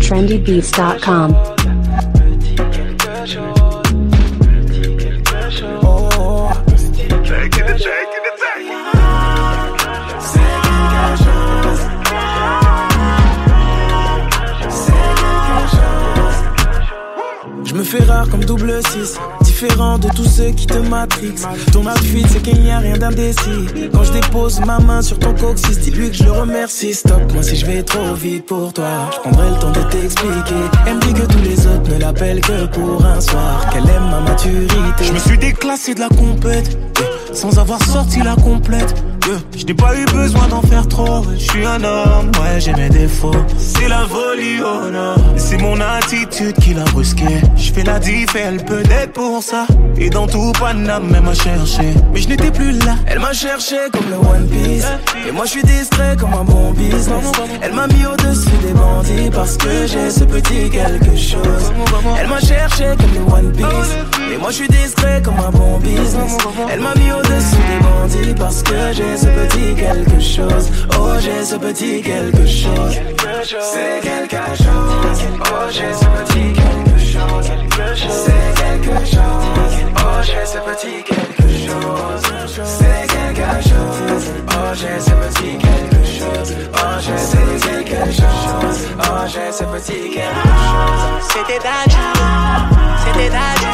trendybeats.com. Je me fais rare comme double 6, différent de tous ceux qui te matrixent. Ton outfit c'est qu'il n'y a rien d'indécis. Quand je dépose ma main sur ton coccyx, dis-lui que je le remercie. Stop, moi si je vais trop vite pour toi, je prendrai le temps de t'expliquer. Elle me dit que tous les autres ne l'appellent que pour un soir, qu'elle aime ma maturité. Je me suis déclassé de la compète, sans avoir sorti la complète. Je n'ai pas eu besoin d'en faire trop. Je suis un homme, ouais j'ai mes défauts. C'est la folie, oh non. C'est mon attitude qui l'a brusqué. Je fais la diff et elle peut être pour ça. Et dans tout Paname, elle m'a cherché. Mais je n'étais plus là. Elle m'a cherché comme le One Piece. Et moi je suis distrait comme un bon business. Elle m'a mis au-dessus des bandits parce que j'ai ce petit quelque chose. Elle m'a cherché comme le One Piece. Et moi je suis distrait comme un bon business. Elle m'a mis au-dessus des bandits parce que j'ai ce petit quelque chose. Oh j'ai ce petit quelque chose. C'est quelque chose. Oh j'ai ce petit quelque chose. C'est quelque chose. Oh j'ai ce petit quelque chose. C'est quelque chose. Oh j'ai ce petit quelque chose. Oh j'ai ce petit quelque chose. Oh j'ai ce petit quelque chose. C'était Dadju, c'était Dadju.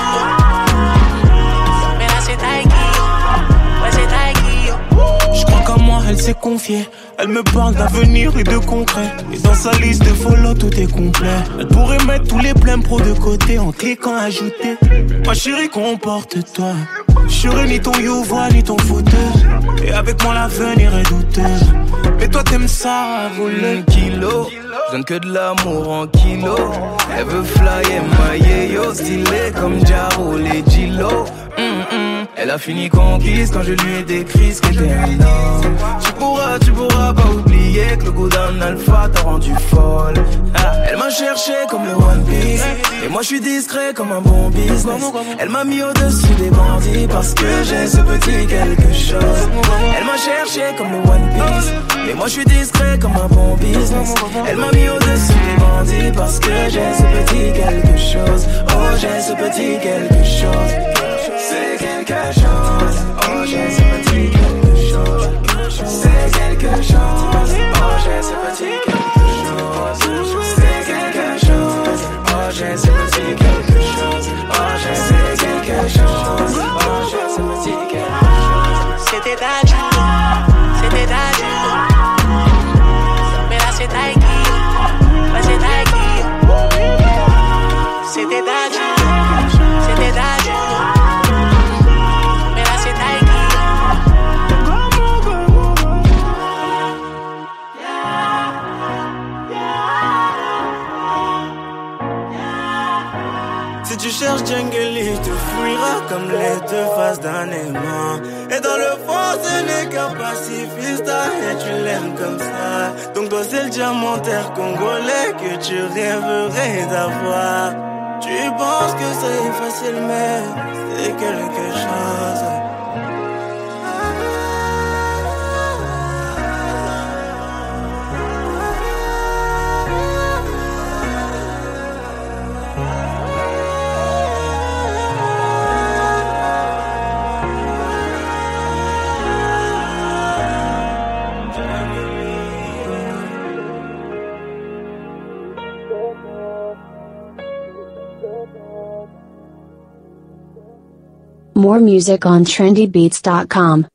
Mais là c'est Taiki, ouais c'est Taiki. Je crois qu'à moi elle s'est confiée. Elle me parle d'avenir et de concret. Et dans sa liste de follow tout est complet. Elle pourrait mettre tous les blèmes pro de côté en cliquant ajouter. Ma chérie comporte-toi. Je serai ni ton youvois ni ton fauteur. Et avec moi l'avenir est douteux. Mais toi t'aimes ça, voler kilo. Je donne que de l'amour en kilo. Elle veut flyer ma yo, stylé comme Jaro les Gilo. Elle a fini conquise quand je lui ai décrit ce qu'était un homme. Tu pourras pas oublier que le goût d'un alpha t'a rendu folle. Elle m'a cherché comme le One Piece. Et moi je suis discret comme un bon business. Elle m'a mis au-dessus des bandits parce que j'ai ce petit quelque chose. Elle m'a cherché comme le One Piece. Et moi je suis discret comme un bon business. Elle m'a mis au-dessus des bandits parce que j'ai ce petit quelque chose. Oh j'ai ce petit quelque chose. C'est quelque chose. Oh j'ai ce petit quelque chose. C'est quelque chose. Oh j'ai ce petit quelque chose. C'est quelque chose. Oh j'ai ce petit quelque chose. Oh j'ai ce quelque chose. Oh j'ai ce petit quelque chose. C'était Dadju, c'était Dadju. Mais là c'est Taiki, ouais c'est Taiki. C'était Dadju, c'était Dadju. Mais là c'est Taiki. Si tu cherches Jungle, il te fuira comme les deux faces d'un aimant. Et dans le fond, ce n'est qu'un pacifiste et tu l'aimes comme ça. Donc toi, c'est le diamantaire congolais que tu rêverais d'avoir. Tu penses que c'est facile, mais c'est quelque chose. More music on trendybeats.com.